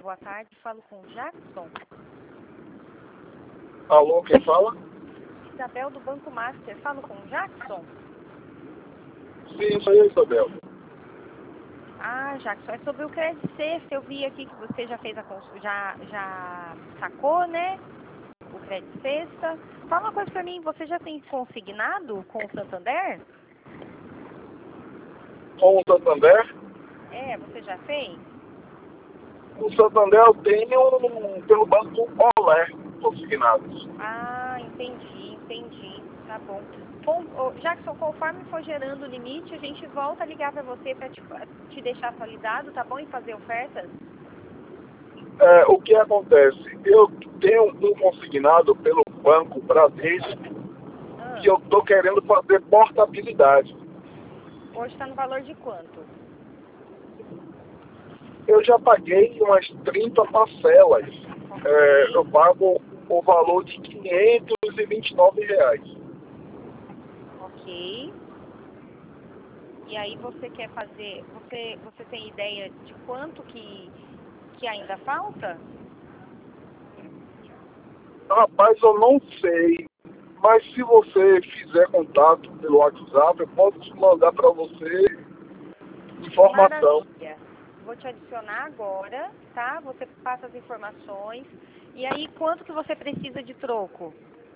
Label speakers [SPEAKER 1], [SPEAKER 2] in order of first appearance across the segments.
[SPEAKER 1] boa tarde. Falo com o Jackson.
[SPEAKER 2] Alô, quem fala?
[SPEAKER 1] Isabel, do Banco Master. Falo com o Jackson?
[SPEAKER 2] Sim, sou eu, Isabel.
[SPEAKER 1] Ah, Jackson, é sobre o crédito sexta. Eu vi aqui que você já fez já sacou, né? O crédito sexta. Fala uma coisa pra mim, você já tem consignado com o Santander?
[SPEAKER 2] Com o Santander?
[SPEAKER 1] É, você já fez?
[SPEAKER 2] O Santander eu tenho pelo Banco Olé consignados.
[SPEAKER 1] Ah, entendi. Tá bom. Jackson, conforme for gerando o limite, a gente volta a ligar para você para te deixar atualizado, tá bom? E fazer ofertas?
[SPEAKER 2] O que acontece? Eu tenho um consignado pelo Banco Bradesco que eu estou querendo fazer portabilidade.
[SPEAKER 1] Hoje está no valor de quanto?
[SPEAKER 2] Eu já paguei umas 30 parcelas. Eu pago o valor de R$ 529.
[SPEAKER 1] Ok. E aí você quer fazer... Você tem ideia de quanto que ainda falta?
[SPEAKER 2] Rapaz, eu não sei. Mas se você fizer contato pelo WhatsApp, eu posso te mandar para você informação.
[SPEAKER 1] Maravilha. Vou te adicionar agora, tá? Você passa as informações. E aí, quanto que você precisa de troco?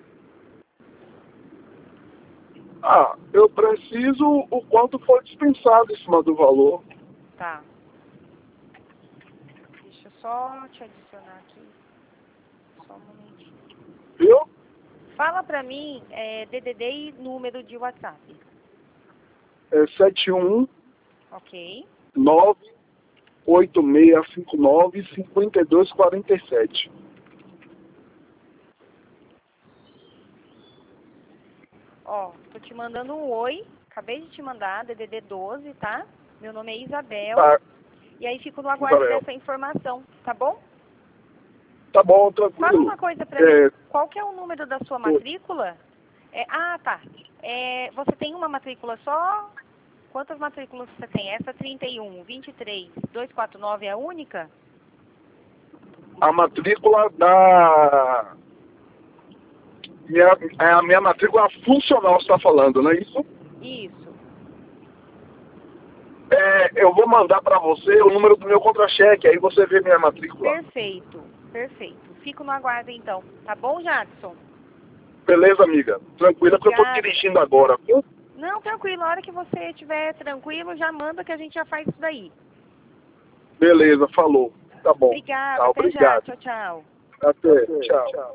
[SPEAKER 2] Eu preciso o quanto foi dispensado em cima do valor.
[SPEAKER 1] Tá. Deixa eu só te adicionar aqui. Só um momentinho.
[SPEAKER 2] Viu?
[SPEAKER 1] Fala pra mim, DDD e número de WhatsApp.
[SPEAKER 2] É 71
[SPEAKER 1] Ok.
[SPEAKER 2] 98659 5247.
[SPEAKER 1] Ó, tô te mandando um oi. Acabei de te mandar, DDD 12, tá? Meu nome é Isabel.
[SPEAKER 2] Tá,
[SPEAKER 1] E aí fico no aguardo
[SPEAKER 2] Isabel.
[SPEAKER 1] dessa informação, tá bom?
[SPEAKER 2] Tá bom,
[SPEAKER 1] Fala
[SPEAKER 2] tranquilo.
[SPEAKER 1] uma coisa pra mim. Qual que é o número da sua matrícula? Tá. Você tem uma matrícula só? Quantas matrículas você tem? Essa 31, 23, 249 é a única?
[SPEAKER 2] A matrícula da... a minha matrícula funcional, você está falando, não é isso?
[SPEAKER 1] Isso.
[SPEAKER 2] Eu vou mandar para você o número do meu contra-cheque, aí você vê minha matrícula.
[SPEAKER 1] Perfeito. Fico no aguardo então. Tá bom, Jackson?
[SPEAKER 2] Beleza, amiga? Tranquila, porque eu tô
[SPEAKER 1] Obrigada.
[SPEAKER 2] dirigindo agora, viu?
[SPEAKER 1] Não, tranquilo. A hora que você estiver tranquilo, já manda que a gente já faz isso daí.
[SPEAKER 2] Beleza, falou. Tá bom.
[SPEAKER 1] Obrigada.
[SPEAKER 2] Tá,
[SPEAKER 1] Até já.
[SPEAKER 2] obrigado.
[SPEAKER 1] Tchau, tchau.
[SPEAKER 2] Até. Tchau.